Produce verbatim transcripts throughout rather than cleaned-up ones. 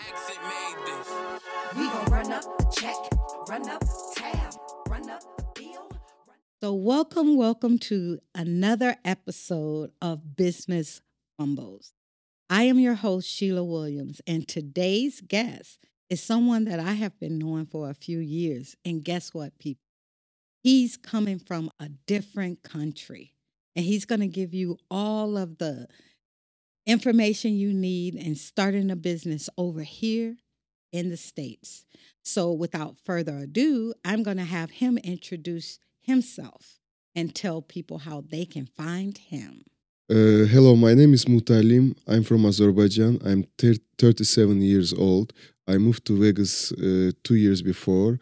Exit made this. We gon' run up a check, run up tab, run up a bill. So, welcome, welcome to another episode of Business Fumbles. I am your host, Sheila Williams, and today's guest is someone that I have been knowing for a few years. And guess what, people? He's coming from a different country, and he's going to give you all of the information you need in starting a business over here in the States. So, without further ado, I'm going to have him introduce himself and tell people how they can find him. Uh, hello, my name is Mutalim. I'm from Azerbaijan. I'm thir- thirty-seven years old. I moved to Vegas uh, two years before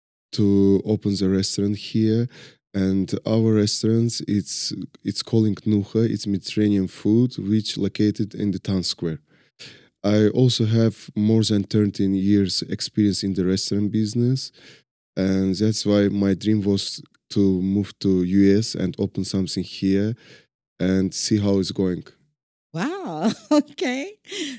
to open the restaurant here. And our restaurant, it's it's calling Nuha. It's Mediterranean food, which located in the town square. I also have more than thirteen years experience in the restaurant business. And that's why my dream was to move to U S and open something here and see how it's going. Wow. Okay.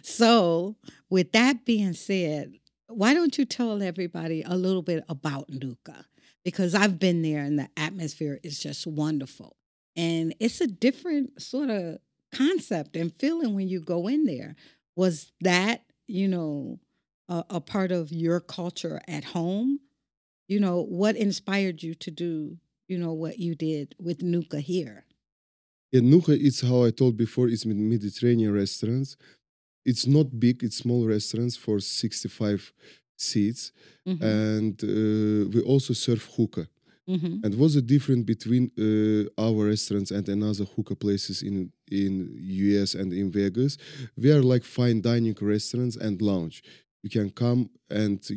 So, with that being said, why don't you tell everybody a little bit about Nuka? Because I've been there and the atmosphere is just wonderful. And it's a different sort of concept and feeling when you go in there. Was that, you know, a, a part of your culture at home? You know, what inspired you to do, you know, what you did with Nuka here? Yeah, Nuha, it's how I told before, it's Med- Mediterranean restaurants. It's not big, it's small restaurants for sixty-five seats. Mm-hmm. And uh, we also serve hookah. Mm-hmm. And what's the difference between uh, our restaurants and another hookah places in, in U S and in Vegas? We are like fine dining restaurants and lounge. You can come and uh,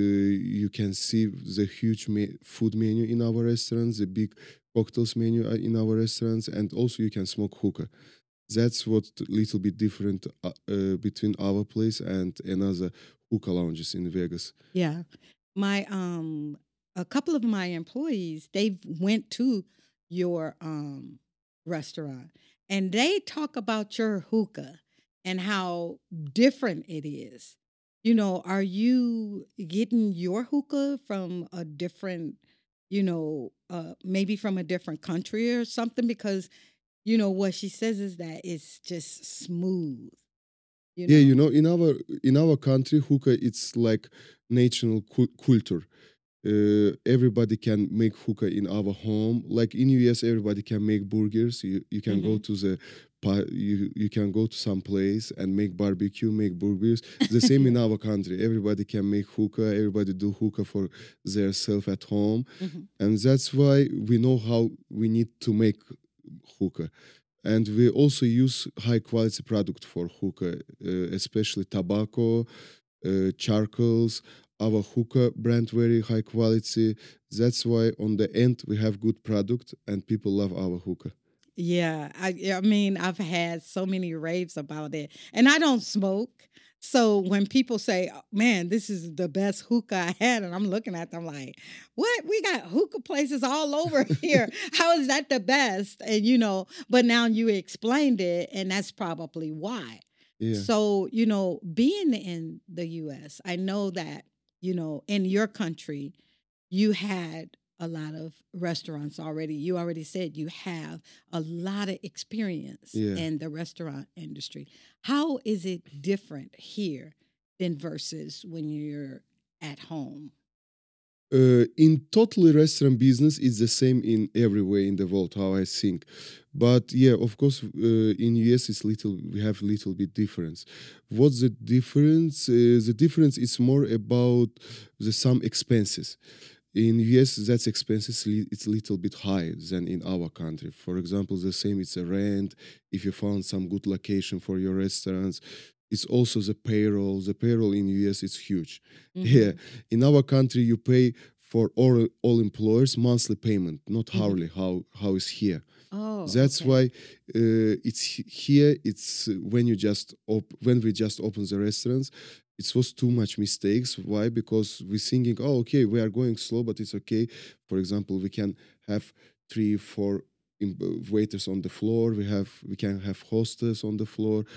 you can see the huge me- food menu in our restaurants, the big cocktails menu in our restaurants, and also you can smoke hookah. That's what little bit different uh, uh, between our place and another hookah lounges in Vegas. Yeah. My um a couple of my employees, they went to your um restaurant and they talk about your hookah and how different it is. You know, are you getting your hookah from a different, you know, uh maybe from a different country or something? Because, you know, what she says is that it's just smooth. You know? Yeah, you know, in our in our country, hookah it's like national cu- culture. Uh, everybody can make hookah in our home. Like in U S, everybody can make burgers. You you can go Mhm. to the pa- you you can go to some place and make barbecue, make burgers. The same in our country. Everybody can make hookah. Everybody do hookah for their self at home, Mhm. and that's why we know how we need to make hookah. And we also use high quality product for hookah, uh, especially tobacco, uh, charcoals. Our hookah brand very high quality. That's why on the end we have good product and people love our hookah. Yeah, I I mean, I've had so many raves about it, and I don't smoke. So when people say, "Oh, "Man, this is the best hookah I had," and I'm looking at them like, "What? We got hookah places all over here. How is that the best?" And you know, but now you explained it, and that's probably why. Yeah. So you know, being in the U S, I know that you know in your country you had a lot of restaurants already. You already said you have a lot of experience Yeah. in the restaurant industry. How is it different here than versus when you're at home? Uh, in totally restaurant business, it's the same in everywhere in the world. How I think, but yeah, of course, uh, in U S it's little. We have little bit difference. What's the difference? Uh, the difference is more about the some expenses. In U S, that's expenses. li- It's a little bit higher than in our country. For example, the same. It's a rent. If you found some good location for your restaurants, it's also the payroll. The payroll in U S is huge. Yeah, Mhm. in our country, you pay for all, all employers monthly payment, not Mhm. hourly. How how is here? Oh, That's okay. why uh, it's he- here. It's uh, when you just op- when we just open the restaurants, it was too much mistakes. Why? Because we're thinking, oh, okay, we are going slow, but it's okay. For example, we can have three, four im- uh, waiters on the floor. We have we can have hostess on the floor.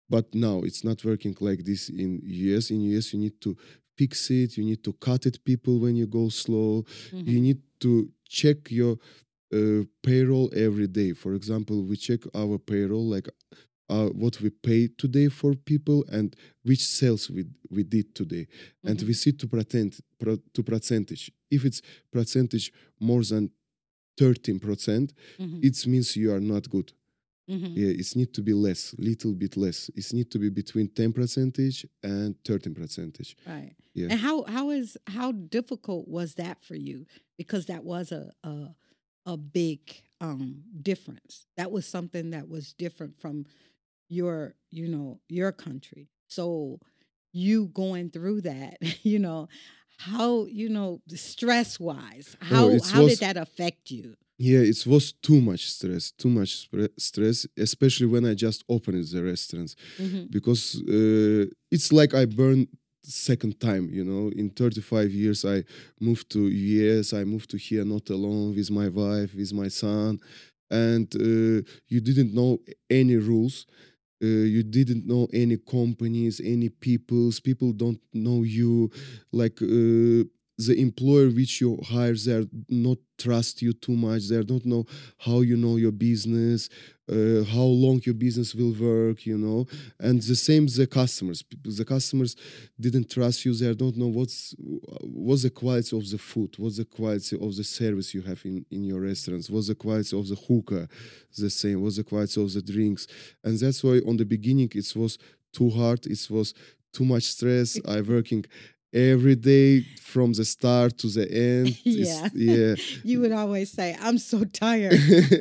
But now it's not working like this in U S. In U S, you need to fix it. You need to cut it people when you go slow. Mhm. You need to check your uh, payroll every day. For example, we check our payroll, like uh, what we pay today for people and which sales we we did today, and Mhm. we see to percent pro, to percentage. If it's percentage more than thirteen percent, Mhm. it means you are not good. Mhm. Yeah, it need to be less, little bit less. It need to be between ten percentage and thirteen percentage. Right. Yeah. And how how is how difficult was that for you? Because that was a a, a big um difference. That was something that was different from your, you know, your country. So you going through that, you know, how, you know, stress wise, Oh, how it how did was that affect you? yeah, it was too much stress, too much spre- stress, especially when I just opened the restaurants, Mm-hmm. because uh, it's like I burned second time. You know, in thirty-five years, I moved to U S. I moved to here not alone with my wife, with my son, and uh, you didn't know any rules. Uh, you didn't know any companies, any peoples. People don't know you. Like uh, the employer which you hire, they not trust you too much. They don't know how you know your business, uh, how long your business will work. You know, and the same the customers. People- The customers didn't trust you. They don't know what's what's the quality of the food, what's the quality of the service you have in in your restaurants, what's the quality of the hookah, the same, what's the quality of the drinks, and that's why on the beginning it was too hard, it was too much stress. I working every day from the start to the end. It's, Yeah. yeah. You would always say, I'm so tired.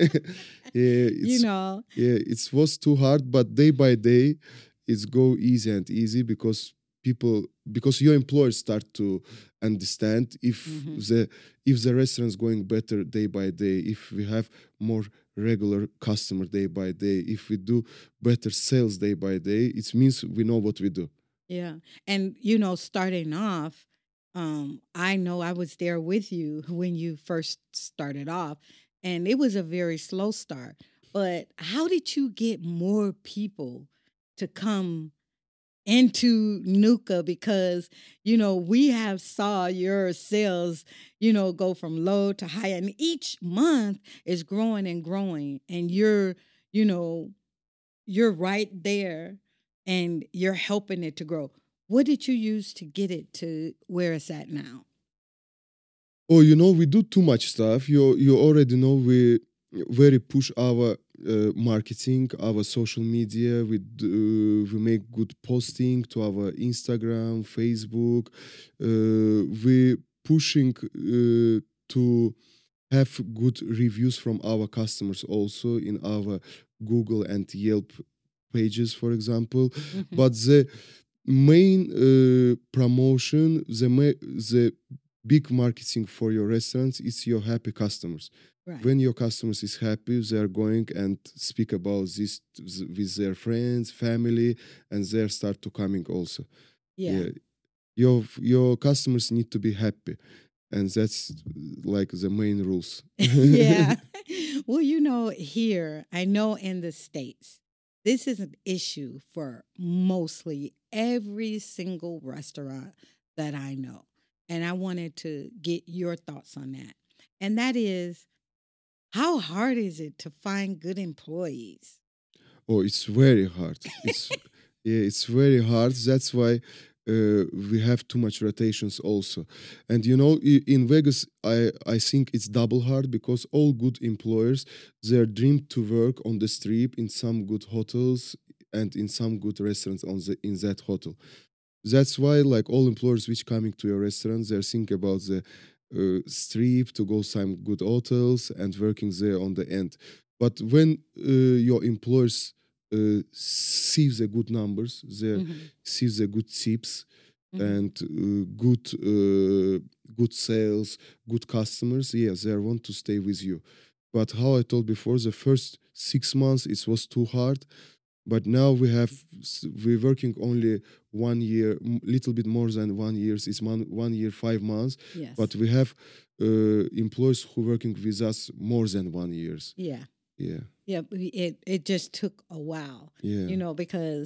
Yeah, You it's know. yeah, it was too hard, but day by day it's go easy and easy because people because your employers start to understand if Mhm. the if the restaurant's going better day by day, if we have more regular customer day by day, if we do better sales day by day, it means we know what we do. Yeah. And, you know, starting off, um, I know I was there with you when you first started off, and it was a very slow start. But how did you get more people to come into Nuka? Because, you know, we have saw your sales, you know, go from low to high, and each month is growing and growing, and you're, you know, you're right there and you're helping it to grow. What did you use to get it to where it's at now? Oh, you know, we do too much stuff. You you already know we very push our uh, marketing, our social media. We do, we make good posting to our Instagram, Facebook. Uh, we pushing uh, to have good reviews from our customers also in our Google and Yelp pages, for example. Mhm. But the main uh, promotion, the ma- the big marketing for your restaurants is your happy customers. Right. When your customers is happy, they are going and speak about this t- with their friends, family, and they start to coming also. Yeah. Yeah, your your customers need to be happy, and that's like the main rules. Yeah. Well, you know, here, I know in the States, this is an issue for mostly every single restaurant that I know. And I wanted to get your thoughts on that. And that is, how hard is it to find good employees? Oh, it's very hard. It's yeah, it's very hard. That's why uh, we have too much rotations also. And you know, i- in Vegas, I I think it's double hard because all good employers their dream to work on the strip in some good hotels and in some good restaurants on the in that hotel. That's why like all employers which coming to your restaurants, they're thinking about the uh, strip to go some good hotels and working there on the end. But when uh, your employers uh, see the good numbers, they Mhm. see the good tips Mhm. and uh, good uh, good sales, good customers, yes, they want to stay with you. But how I told before, the first six months it was too hard, but now we have s- we're working only one year, m- little bit more than one year. It's one one year five months, Yes. but we have uh, employees who working with us more than one years. Yeah. Yeah, Yeah. we- It it just took a while, yeah, you know, because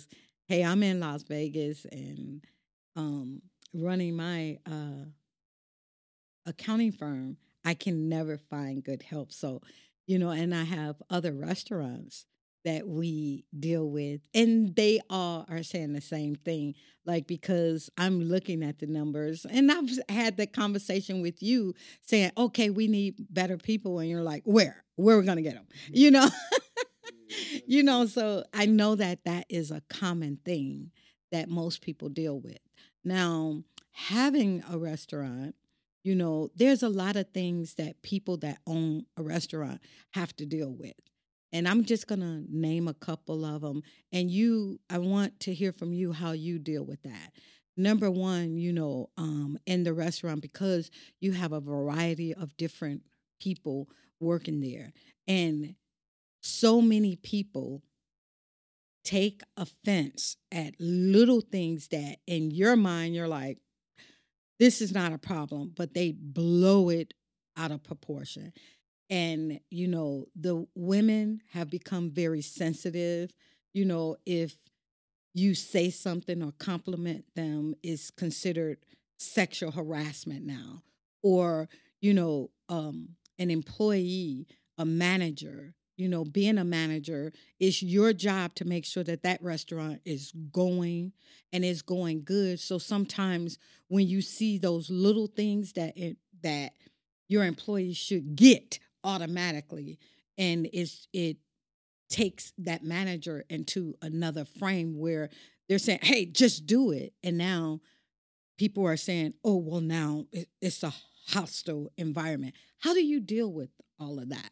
hey, I'm in Las Vegas and um, running my uh, accounting firm, I can never find good help. So, you know, and I have other restaurants that we deal with, and they all are saying the same thing. Like, because I'm looking at the numbers, and I've had the conversation with you saying, okay, we need better people. And you're like, where? Where are we going to get them? You know? You know, so I know that that is a common thing that most people deal with. Now, having a restaurant, you know, there's a lot of things that people that own a restaurant have to deal with. And I'm just going to name a couple of them. And you, I want to hear from you how you deal with that. Number one, you know, um, in the restaurant, because you have a variety of different people working there. And so many people take offense at little things that in your mind you're like, this is not a problem, but they blow it out of proportion. And, you know, the women have become very sensitive. You know, if you say something or compliment them is considered sexual harassment now. Or, you know, um, an employee, a manager, you know, being a manager, it's your job to make sure that that restaurant is going and is going good. So sometimes when you see those little things that it, that your employees should get automatically, and it's it takes that manager into another frame where they're saying, hey, just do it. And now people are saying, oh, well, now it, it's a hostile environment. How do you deal with all of that?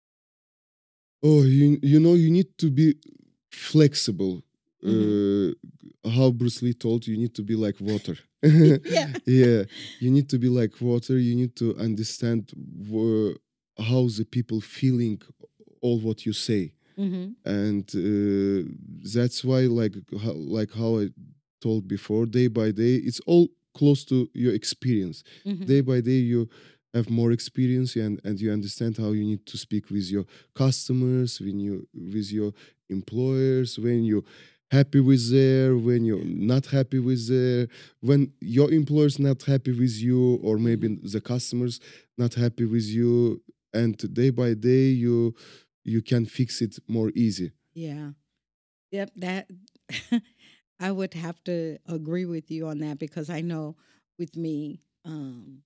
Oh, you you know, you need to be flexible. Mhm. Uh, how Bruce Lee told you, you need to be like water. Yeah. Yeah, you need to be like water. You need to understand wha- how the people feeling all what you say, Mm-hmm. and uh, that's why, like how, like how I told before, day by day, it's all close to your experience. Mm-hmm. Day by day, you have more experience, and and you understand how you need to speak with your customers, when you with your employers, when you happy with there, when you're not happy with there, when your employers not happy with you, or maybe Mm-hmm. the customers not happy with you, and day by day you you can fix it more easy. Yeah. Yep. That I would have to agree with you on that because I know with me, um,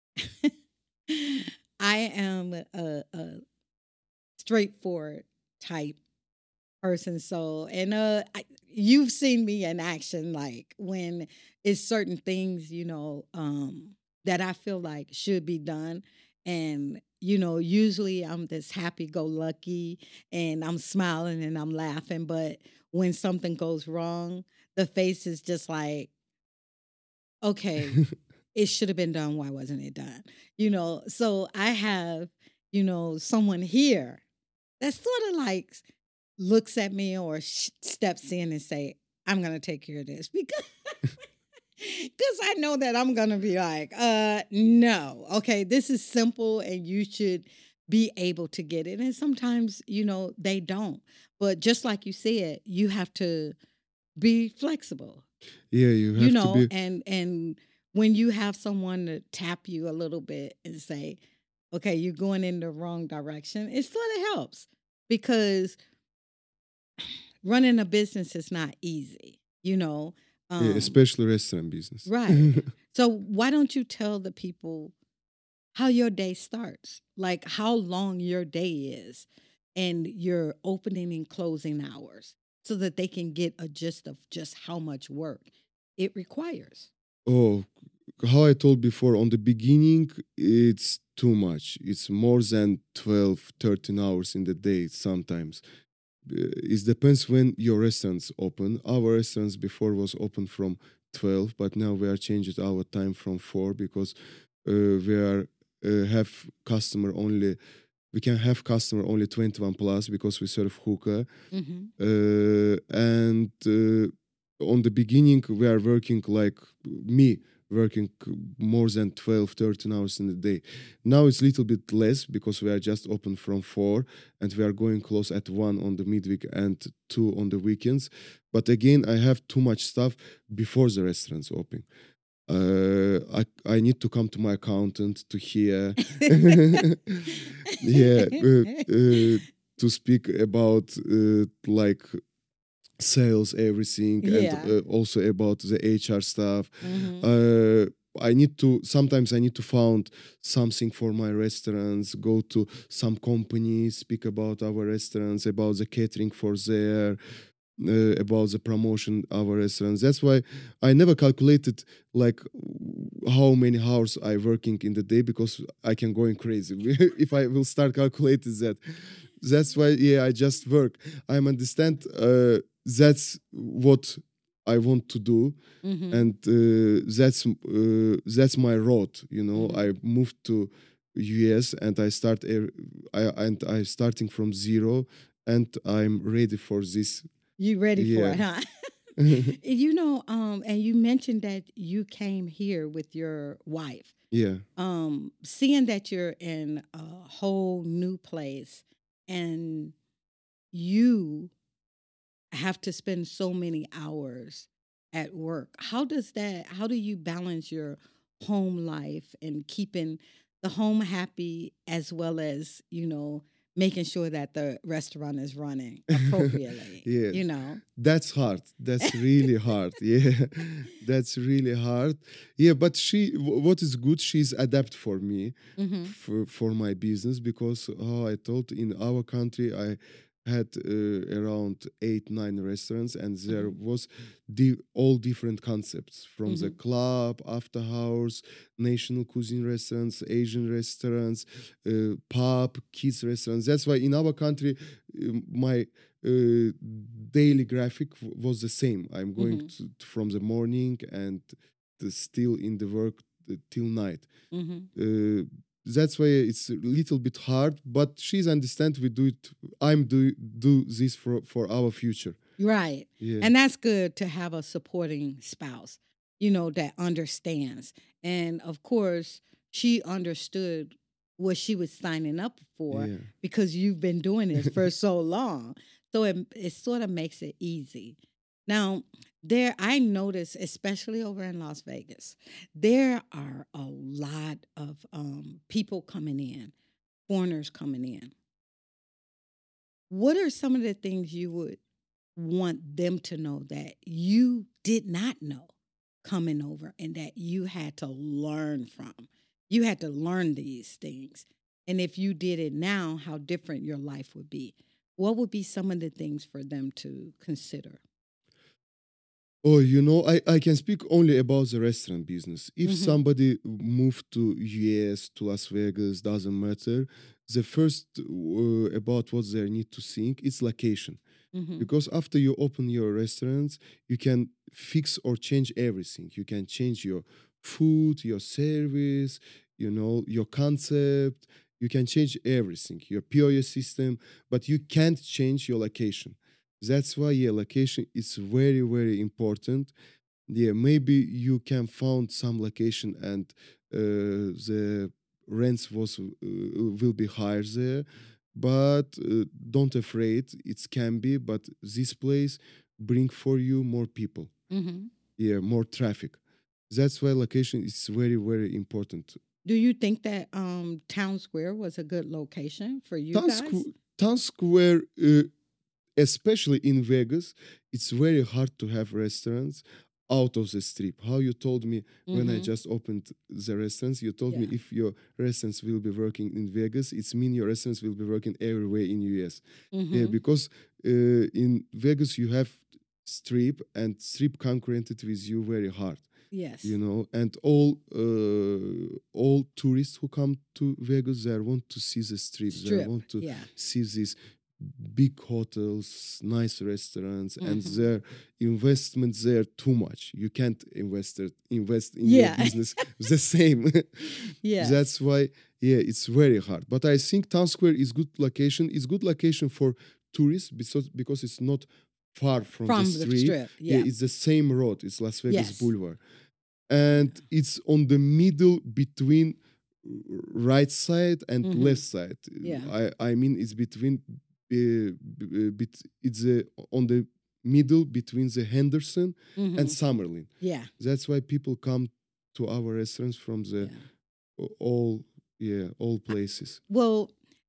I am a, a straightforward type person. So, and uh, I, you've seen me in action, like when it's certain things, you know, um, that I feel like should be done. And, you know, usually I'm this happy go lucky and I'm smiling and I'm laughing. But when something goes wrong, the face is just like, okay, it should have been done. Why wasn't it done? You know, so I have, you know, someone here that sort of like looks at me or sh- steps in and say, I'm going to take care of this because because I know that I'm going to be like, uh, no, okay, this is simple and you should be able to get it. And sometimes, you know, they don't. But just like you said, you have to be flexible, Yeah, you you have to know, be. and and when you have someone to tap you a little bit and say, okay, you're going in the wrong direction, it sort of helps because running a business is not easy, you know. Yeah, Um, especially restaurant business. right. So why don't you tell the people how your day starts, like how long your day is, and your opening and closing hours, so that they can get a gist of just how much work it requires. Oh, how I told before, on the beginning, it's too much. It's more than twelve, thirteen hours in the day sometimes. Uh, It depends when your restaurants open. Our restaurants before was open from twelve, but now we are changing our time from four because uh, we are uh, have customer only. We can have customer only twenty-one plus because we serve hookah. Mm-hmm. Uh, and uh, on the beginning, we are working like me working more than twelve, thirteen hours in a day. Now it's a little bit less because we are just open from four and we are going close at one on the midweek and two on the weekends. But again, I have too much stuff before the restaurants open. Uh, I I need to come to my accountant to hear, yeah, uh, uh, to speak about uh, like sales, everything, Yeah. and uh, also about the H R stuff. Mhm. Uh, I need to sometimes I need to found something for my restaurants, go to some companies, speak about our restaurants, about the catering for there, uh, about the promotion of our restaurants. That's why I never calculated like how many hours I working in the day because I can going crazy if I will start calculating that. That's why yeah I just work. I understand uh, that's what I want to do, Mhm. and uh, that's uh, that's my road. You know, Mhm. I moved to U S and I start a- I and I starting from zero, and I'm ready for this. You ready for it, Yeah. huh? You know, um, and you mentioned that you came here with your wife. Yeah, Um, seeing that you're in a whole new place and you have to spend so many hours at work, how does that, how do you balance your home life and keeping the home happy as well as, you know, making sure that the restaurant is running appropriately, yeah. you know? That's hard. That's really hard. Yeah, that's really hard. Yeah, but she, wh- what is good, she's adapt for me, Mm-hmm. for for my business because oh, I told in our country I had uh, around eight nine restaurants and there Mhm. was di- all different concepts from the Mhm. club, after house, national cuisine restaurants, Asian restaurants, uh, pub, kids restaurants. That's why in our country, uh, my uh, daily graphic w- was the same. I'm going Mhm. to, from the morning and to still in the work uh, till night. Mhm. Uh, that's why it's a little bit hard, but she's understand we do it. I'm do do this for for our future. Right. Yeah, And that's good to have a supporting spouse, you know, that understands. And of course, she understood what she was signing up for yeah, because you've been doing this for so long. So it, it sort of makes it easy. Now, there, I notice, especially over in Las Vegas, there are a lot of um, people coming in, foreigners coming in. What are some of the things you would want them to know that you did not know coming over and that you had to learn from? You had to learn these things. And if you did it now, how different your life would be. What would be some of the things for them to consider? Oh, you know, I, I can speak only about the restaurant business. If Mhm. somebody moved to U S, to Las Vegas, doesn't matter. The first uh, about what they need to think is location. Mhm. Because after you open your restaurants, you can fix or change everything. You can change your food, your service, you know, your concept. You can change everything, your P O S system, but you can't change your location. That's why yeah, location is very very important. Yeah, maybe you can found some location and uh, the rents was uh, will be higher there, but uh, don't afraid it can be. But this place bring for you more people. Mhm. Yeah, more traffic. That's why location is very very important. Do you think that um, Town Square was a good location for you Town, guys? Squ- Town Square. Uh, especially in Vegas, it's very hard to have restaurants out of the strip. How you told me when I Mhm. just opened the restaurants, you told me Yeah. if your restaurants will be working in Vegas, it's mean your restaurants will be working everywhere in U S. Yeah, Mhm. because uh, in Vegas you have strip and strip concurrented with you very hard. Yes. You know, and all uh, all tourists who come to Vegas, they want to see the strip. They Strip. want to Yeah. see these big hotels, nice restaurants, and Mhm. their investment there too much. You can't invest it, invest in your Yeah. business the same. Yes. That's why, yeah, it's very hard. But I think Town Square is good location. It's good location for tourists because because it's not far from, From the the strip. strip. Yeah, Yeah. it's the same road. It's Las Vegas Yes. Boulevard. and it's on the middle between right side and Mhm. left side. Yeah. I I mean it's between uh, b- uh, bet, it's uh, on the middle between the Henderson Mhm. and Summerlin. Yeah. That's why people come to our restaurants from the Yeah. all yeah all places. Well,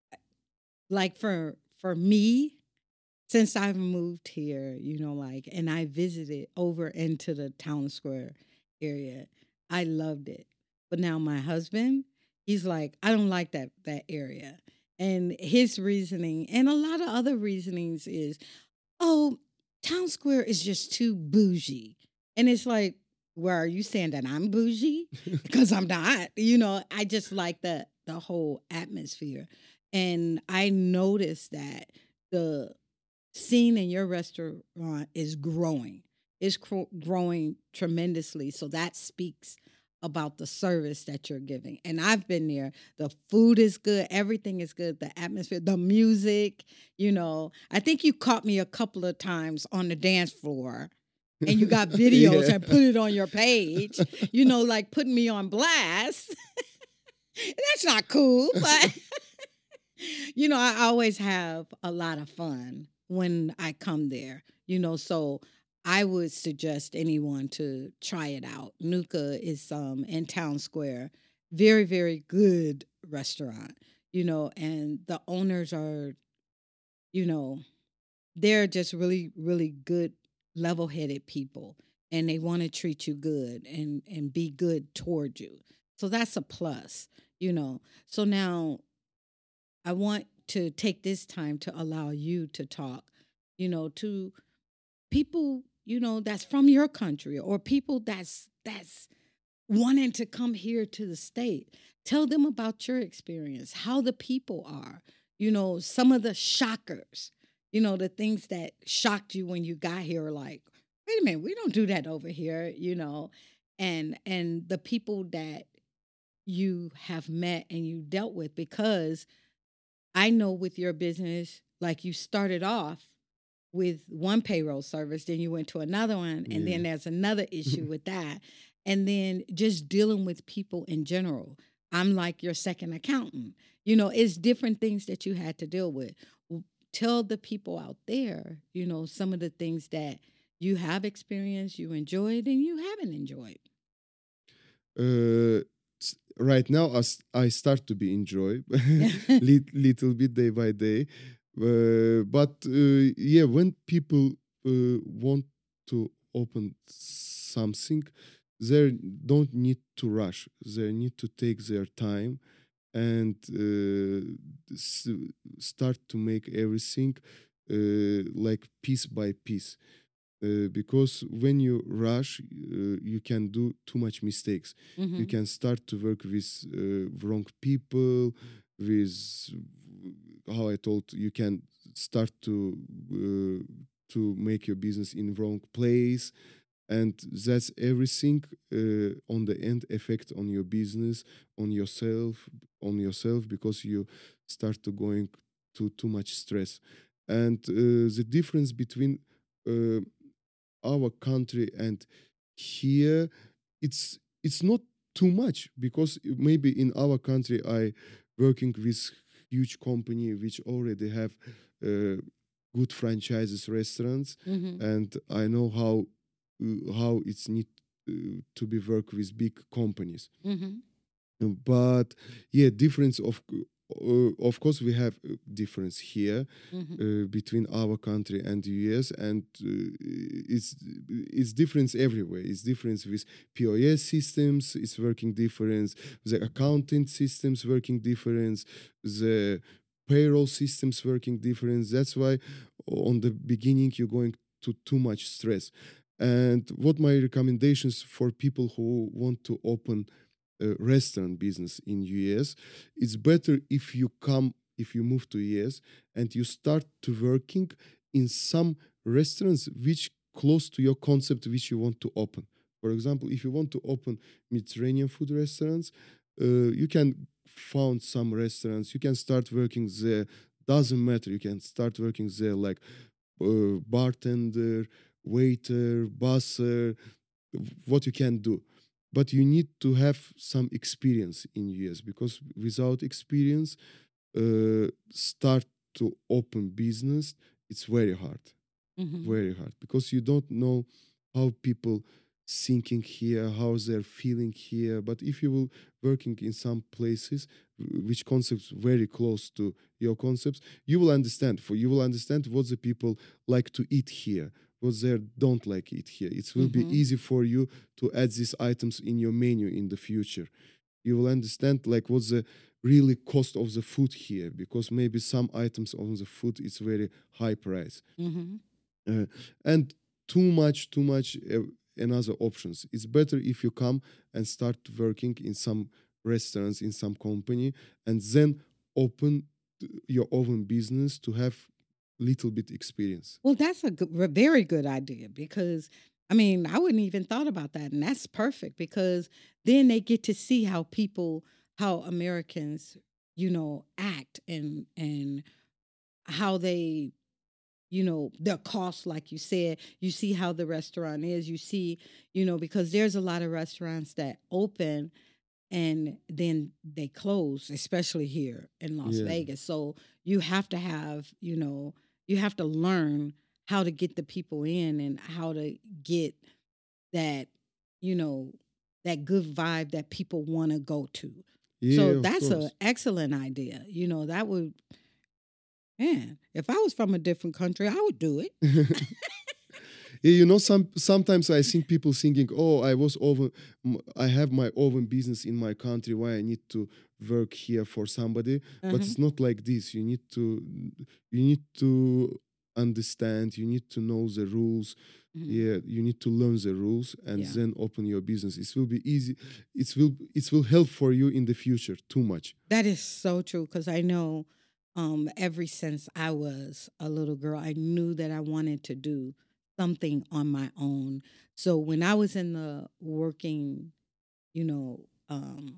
like for for me, since I've moved here, you know, like, and I visited over into the town square area, I loved it. But now my husband, he's like, I don't like that that area. And his reasoning and a lot of other reasonings is, oh, town square is just too bougie. And it's like, where are you saying that I'm bougie? Because I'm not. You know, I just like the the whole atmosphere. And I noticed that the scene in your restaurant is growing. It's cro- growing tremendously. So that speaks about the service that you're giving. And I've been there. The food is good. Everything is good. The atmosphere, the music, you know. I think you caught me a couple of times on the dance floor and you got videos Yeah. and put it on your page, you know, like putting me on blast. That's not cool, but you know, I always have a lot of fun when I come there, you know, so I would suggest anyone to try it out. Nuka is um in Town Square. Very, very good restaurant, you know, and the owners are, you know, they're just really, really good, level headed people. And they want to treat you good and and be good toward you. So that's a plus, you know. So now I want to take this time to allow you to talk, you know, to people, you know, that's from your country or people that's that's wanting to come here to the state. Tell them about your experience, how the people are, you know, some of the shockers, you know, the things that shocked you when you got here, like, wait a minute, we don't do that over here, you know, and and the people that you have met and you dealt with because I know with your business, like you started off with one payroll service, then you went to another one, and Yeah. then there's another issue with that. And then just dealing with people in general. I'm like your second accountant. You know, it's different things that you had to deal with. W- Tell the people out there, you know, some of the things that you have experienced, you enjoyed, and you haven't enjoyed. Uh, s- right now, as I start to be enjoy lit- little bit day by day, uh, but uh, yeah, when people uh, want to open something, they don't need to rush. They need to take their time and uh, s- start to make everything uh, like piece by piece. Uh, because when you rush, uh, you can do too much mistakes. You Hmm. can start to work with uh, wrong people, with how I told you can start to uh, to make your business in wrong place, and that's everything uh, on the end effect on your business, on yourself, on yourself because you start to going to too much stress, and uh, the difference between uh, our country and here it's it's not too much because maybe in our country I working with huge company which already have uh, good franchises restaurants, Hmm. and I know how uh, how it's need uh, to be work with big companies. Hmm. But yeah, difference of uh, of course we have uh, difference here Hmm. uh, between our country and the U S, and uh, it's it's difference everywhere. It's difference with P O S systems. It's working difference. The accounting systems working difference. The payroll systems working difference. That's why on the beginning you're going to too much stress. And what my recommendations for people who want to open uh, restaurant business in U S, it's better if you come if you move to U S and you start to working in some restaurants which close to your concept which you want to open. For example, if you want to open Mediterranean food restaurants, uh, you can found some restaurants. You can start working there. Doesn't matter. You can start working there like uh, bartender, waiter, busser, what you can do. but you need to have some experience in U S, because without experience, uh, start to open business, it's very hard, Mhm. very hard, because you don't know how people thinking here, how they're feeling here. But if you will working in some places w- which concepts very close to your concepts, you will understand. For you will understand what the people like to eat here, what they don't like eat here. It will be Mhm. easy for you to add these items in your menu in the future. You will understand like what's the really cost of the food here, because maybe some items on the food is very high price. Mhm. Uh, and too much, too much uh, another options. It's better if you come and start working in some restaurants, in some company, and then open t- your own business to have little bit experience. Well, that's a good, a very good idea because I mean, I wouldn't even thought about that, and that's perfect because then they get to see how people, how Americans, you know, act and and how they, you know, their costs, like you said. You see how the restaurant is. You see, you know, because there's a lot of restaurants that open and then they close, especially here in Las Yeah. Vegas. So you have to have, you know, you have to learn how to get the people in and how to get that, you know, that good vibe that people want to go to. So Yeah, of that's an course. excellent idea. You know, that would, man, if I was from a different country, I would do it. Yeah, you know, some sometimes I think people thinking, "Oh, I was over, m- I have my own business in my country. Why I need to work here for somebody?" But Uh-huh. it's not like this. You need to, you need to understand. You need to know the rules. Mhm. Yeah, you need to learn the rules and Yeah. then open your business. It will be easy. It will it will help for you in the future. Too much. That is so true because I know um, ever since I was a little girl, I knew that I wanted to do something on my own. So when I was in the working, you know, um,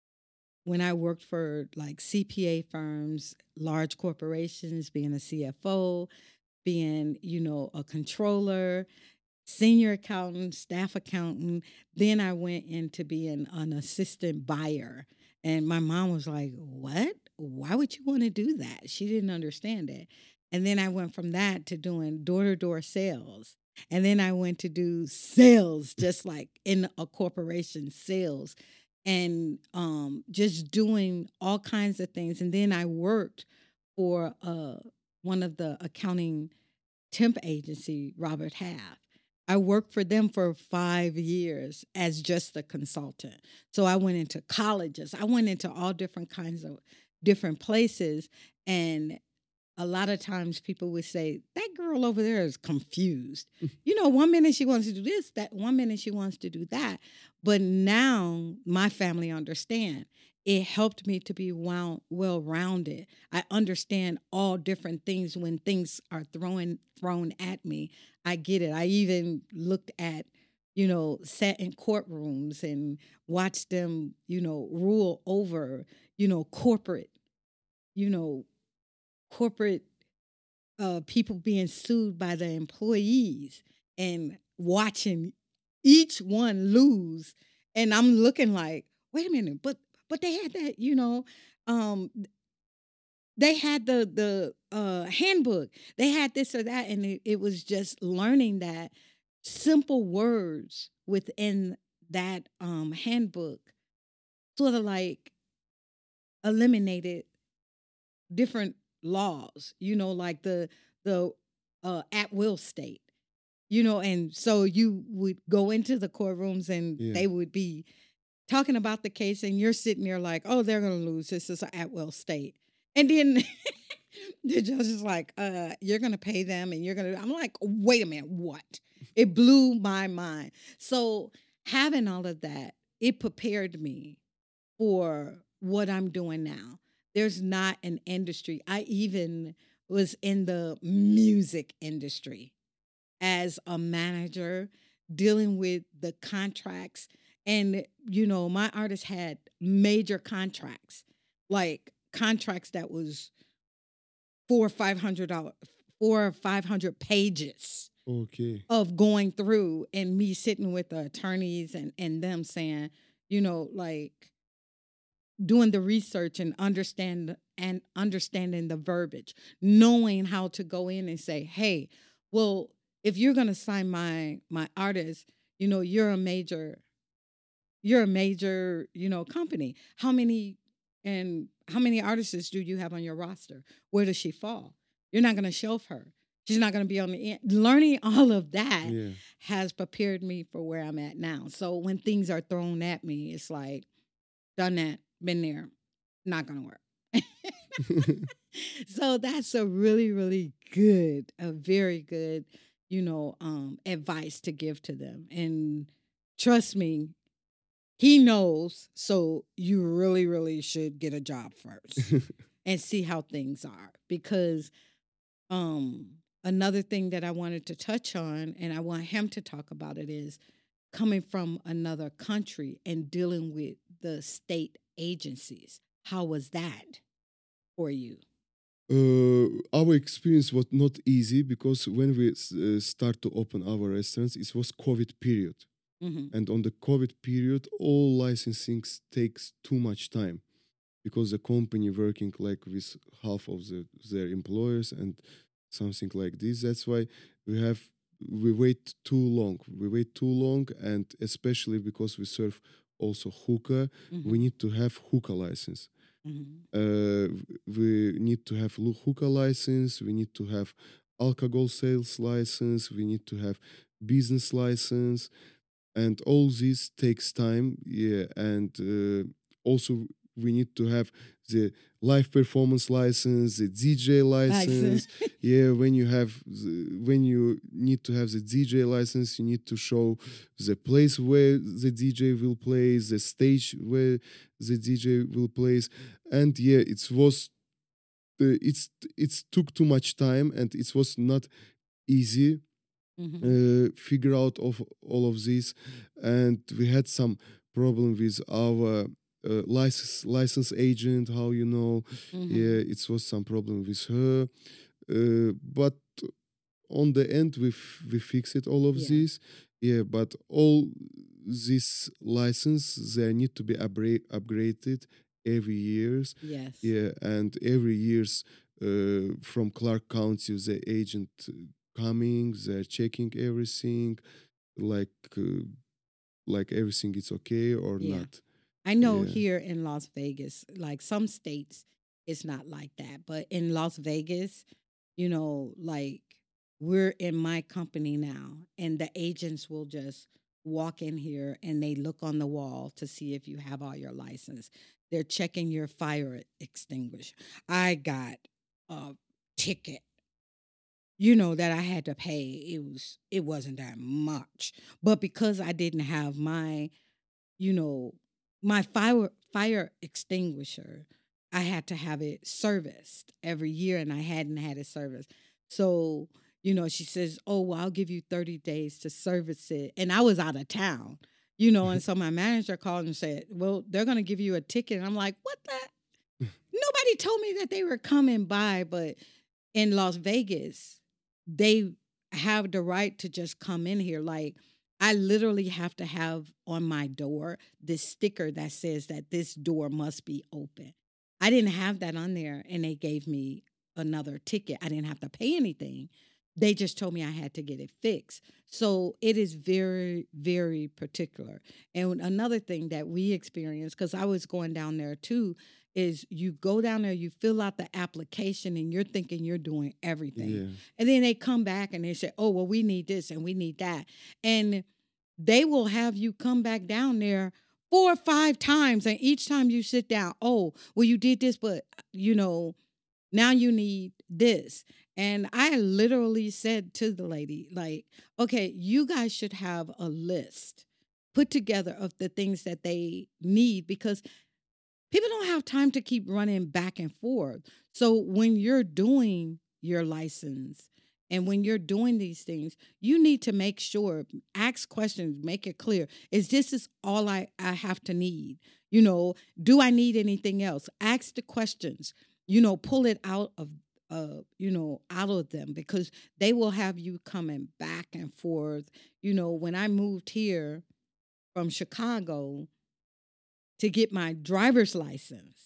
when I worked for like C P A firms, large corporations, being a C F O, being, you know, a controller, senior accountant, staff accountant. Then I went into being an assistant buyer. And my mom was like, "What? Why would you want to do that?" She didn't understand it. And then I went from that to doing door to door sales. And then I went to do sales, just like in a corporation, sales, and um, just doing all kinds of things. And then I worked for uh, one of the accounting temp agency, Robert Half. I worked for them for five years as just a consultant. So I went into colleges. I went into all different kinds of different places. And a lot of times people would say, that girl over there is confused. You know, one minute she wants to do this, that one minute she wants to do that. But now my family understand. It helped me to be well rounded. I understand all different things when things are thrown thrown at me. I get it. I even looked at, you know, sat in courtrooms and watched them, you know, rule over, you know, corporate, you know, corporate uh, people being sued by the employees and watching each one lose. And I'm looking like, wait a minute, but but they had that, you know, um, they had the the uh, handbook, they had this or that, and it, it was just learning that simple words within that um, handbook sort of like eliminated different laws, you know, like the the uh, at will state, you know, and so you would go into the courtrooms and Yeah. they would be talking about the case, and you're sitting there like, oh, they're gonna lose. This is an at will state, and then the judge is like, uh, you're gonna pay them, and you're gonna. I'm like, wait a minute, what? It blew my mind. So having all of that, it prepared me for what I'm doing now. There's not an industry. I even was in the music industry as a manager, dealing with the contracts. And, you know, my artist had major contracts, like contracts that was four or five hundred dollars, four or five hundred pages. Okay. of going through and me sitting with the attorneys and, and them saying, you know, like doing the research and understand and understanding the verbiage, knowing how to go in and say, hey, well, if you're gonna sign my my artist, you know, you're a major, you're a major, you know, company. How many and how many artists do you have on your roster? Where does she fall? You're not gonna shelf her. She's not gonna be on the end. Learning all of that Yeah. has prepared me for where I'm at now. So when things are thrown at me, it's like, done that, been there, not gonna work. So that's a really, really good, a very good, you know, um, advice to give to them. And trust me, he knows. So you really, really should get a job first and see how things are. Because um, another thing that I wanted to touch on, and I want him to talk about it, is coming from another country and dealing with the state agencies. How was that for you? Uh, our experience was not easy because when we uh, start to open our restaurants, it was COVID period, Hmm. and on the COVID period, all licensing takes too much time because the company working like with half of the, their employers and something like this. That's why we have we wait too long. We wait too long, and especially because we serve also hookah, Hmm. we need to have hookah license. Hmm. Uh, we need to have lu- hookah license. We need to have alcohol sales license. We need to have business license, and all this takes time. Yeah, and uh, also we need to have the live performance license, the D J license. Yeah, when you have the, when you need to have the D J license, you need to show the place where the D J will play, the stage where the D J will play, and yeah, it was uh, it's it took too much time, and it was not easy Hmm. uh, figure out of all of this, and we had some problem with our uh, license license agent. How you know, Hmm. yeah, it was some problem with her, uh, but on the end we f- we fix it all of Yeah. this. Yeah, but all this license they need to be upgra- upgraded every years. Yes. Yeah, and every years uh, from Clark County the agent uh, coming, they're checking everything, like uh, like everything is okay or Yeah. not. I know Yeah. here in Las Vegas, like some states, it's not like that. But in Las Vegas, you know, like we're in my company now, and the agents will just walk in here and they look on the wall to see if you have all your license. They're checking your fire extinguisher. I got a ticket, you know, that I had to pay. It was it wasn't that much. But because I didn't have my, you know, my fire fire extinguisher, I had to have it serviced every year, and I hadn't had it serviced. So, you know, she says, "Oh, well, I'll give you thirty days to service it." And I was out of town, you know, and so my manager called and said, "Well, they're going to give you a ticket." And I'm like, "What the? Nobody told me that they were coming by." But in Las Vegas, they have the right to just come in here. Like, I literally have to have on my door this sticker that says that this door must be open. I didn't have that on there, and they gave me another ticket. I didn't have to pay anything. They just told me I had to get it fixed. So it is very, very particular. And another thing that we experienced, because I was going down there too, is you go down there, you fill out the application, and you're thinking you're doing everything. Yeah. And then they come back and they say, "Oh, well, we need this and we need that." And they will have you come back down there four or five times. And each time you sit down, "Oh, well, you did this, but, you know, now you need this." And I literally said to the lady, like, "Okay, you guys should have a list put together of the things that they need, because people don't have time to keep running back and forth. So when you're doing your license and when you're doing these things, you need to make sure, ask questions, make it clear. Is this is all I, I have to need? You know, do I need anything else? Ask the questions, you know, pull it out of uh, you know, out of them because they will have you coming back and forth. You know, when I moved here from Chicago to get my driver's license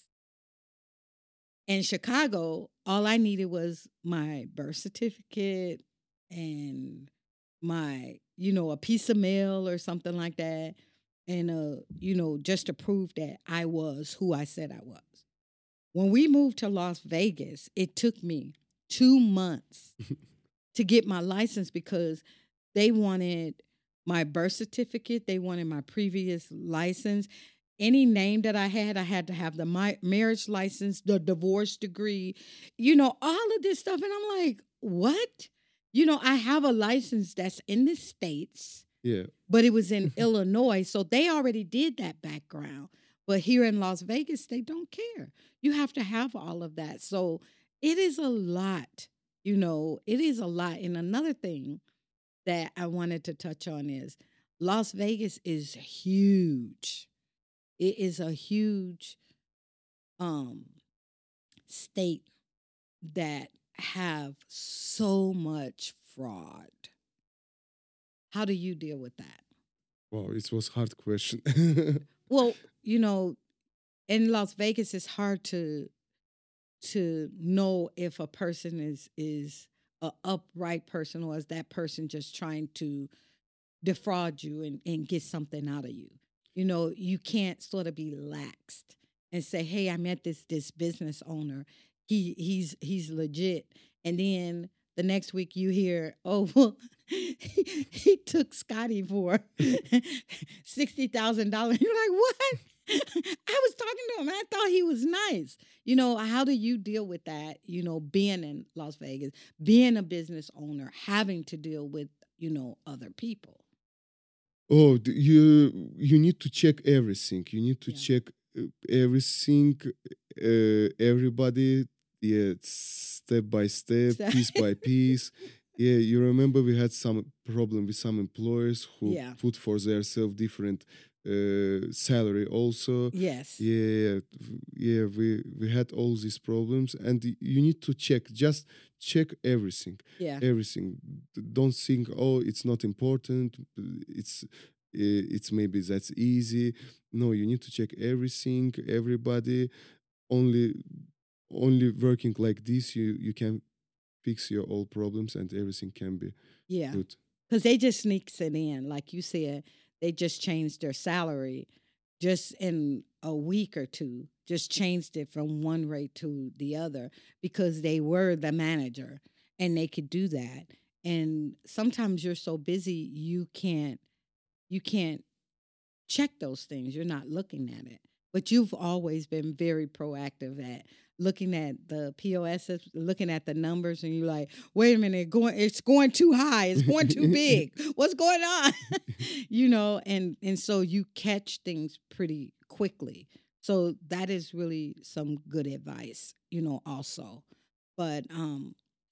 in Chicago, all I needed was my birth certificate and my, you know, a piece of mail or something like that. And, uh, you know, just to prove that I was who I said I was. When we moved to Las Vegas, it took me two months to get my license because they wanted my birth certificate. They wanted my previous license. Any name that I had, I had to have the my marriage license, the divorce degree, you know, all of this stuff. And I'm like, what? You know, I have a license that's in the States, Yeah. but it was in Illinois. So they already did that background. But here in Las Vegas, they don't care. You have to have all of that. So it is a lot, you know, it is a lot. And another thing that I wanted to touch on is Las Vegas is huge. It is a huge um, state that have so much fraud. How do you deal with that? Wow, it was hard question. Well, you know, in Las Vegas, it's hard to to know if a person is is a upright person or is that person just trying to defraud you and, and get something out of you. You know, you can't sort of be laxed and say, "Hey, I met this this business owner. He he's he's legit." And then the next week you hear, "Oh, well, he, he took Scotty for sixty thousand dollars." You're like, "What?" I was talking to him. I thought he was nice. You know, how do you deal with that? You know, being in Las Vegas, being a business owner, having to deal with, you know, other people. Oh, d- you you need to check everything. You need to Yeah. check uh, everything, uh, everybody. Yeah, step by step, So- piece by piece. Yeah, you remember we had some problem with some employers who Yeah. put for themselves different uh, salary also. Yes. Yeah, yeah, we we had all these problems, and y- you need to check. Just check everything, Yeah. everything. D- Don't think, oh, it's not important. It's uh, it's maybe that's easy. No, you need to check everything, everybody. Only only working like this, you you can fix your all problems, and everything can be Yeah. good. Because they just sneaks it in. Like you said, they just changed their salary just in a week or two, just changed it from one rate to the other because they were the manager and they could do that. And sometimes you're so busy you can't you can't check those things. You're not looking at it. But you've always been very proactive at looking at the P O Ss, looking at the numbers, and you're like, wait a minute, going it's going too high, it's going too big. What's going on? you know, and and so you catch things pretty quickly. So that is really some good advice, you know, also. But um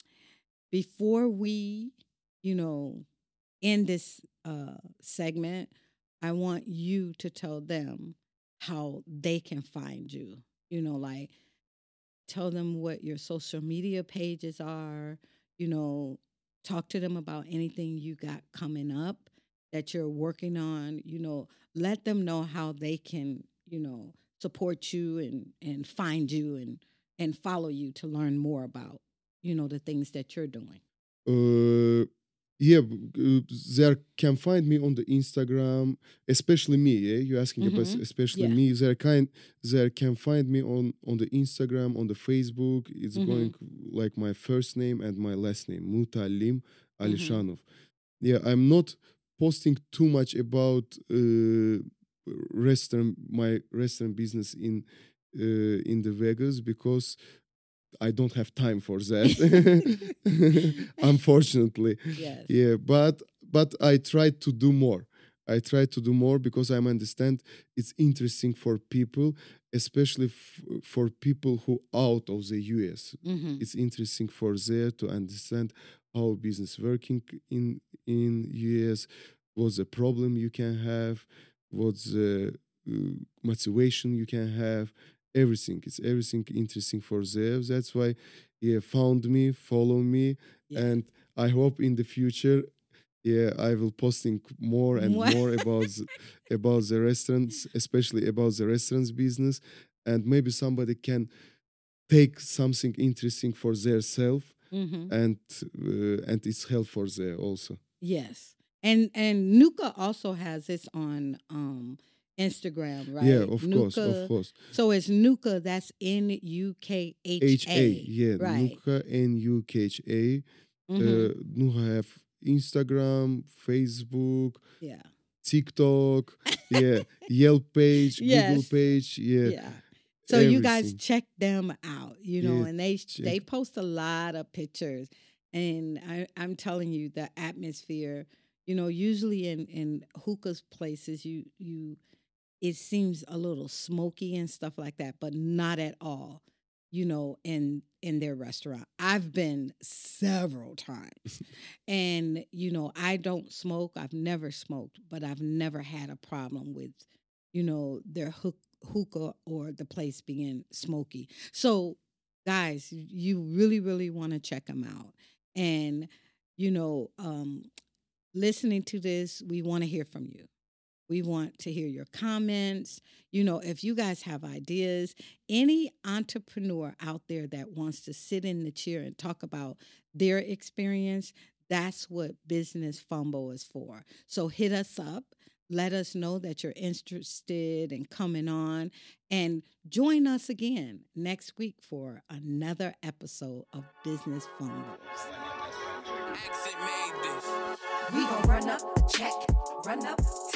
before we, you know, end this uh segment, I want you to tell them how they can find you. You know, like tell them what your social media pages are, you know, talk to them about anything you got coming up that you're working on, you know, let them know how they can, you know, support you and and find you and and follow you to learn more about, you know, the things that you're doing. Uh, yeah, b- uh, they can find me on the Instagram, especially me. Yeah, you asking about Mhm. especially Yeah. me. They kind they can find me on on the Instagram, on the Facebook. It's Mhm. going like my first name and my last name, Mutalim Mhm. Alishanov. Yeah, I'm not posting too much about uh, restaurant my restaurant business in uh, in the Vegas because I don't have time for that. Unfortunately. Yes. Yeah, but but I try to do more. I try to do more because I understand it's interesting for people, especially f- for people who out of the U S. Mhm. It's interesting for there to understand how business working in in U S. What's the problem you can have? What's the uh, motivation you can have? everything. It's everything interesting for them. That's why yeah, found me, follow me, Yeah. and I hope in the future, yeah, I will posting more and More. more about the, about the restaurants, especially about the restaurants business, and maybe somebody can take something interesting for their self, Mhm. and uh, and it's help for them also. Yes. And and Nuka also has this on um Instagram, right? Yeah, of course, of Nuka. course. So it's Nuka, that's N U K H H A, A. yeah, Right. Nuka, N U K H A. Mhm. Uh, Nuka have Instagram, Facebook, Yeah. TikTok, yeah, Yelp page, Google Yes. page, yeah, Yeah. So you guys everything. check them out, you know, Yeah, and they they check. post a lot of pictures, and I, I'm telling you, the atmosphere, you know, usually in in hookahs places, you you it seems a little smoky and stuff like that, but not at all, you know, in in their restaurant. I've been several times, and you know, I don't smoke. I've never smoked, but I've never had a problem with, you know, their hook, hookah or the place being smoky. So, guys, you really, really want to check them out. And, you know, um, listening to this, we want to hear from you. We want to hear your comments. You know, if you guys have ideas, any entrepreneur out there that wants to sit in the chair and talk about their experience, that's what Business Fumble is for. So hit us up. Let us know that you're interested in coming on, and join us again next week for another episode of Business Fumbles. We gon' run up, check, run up,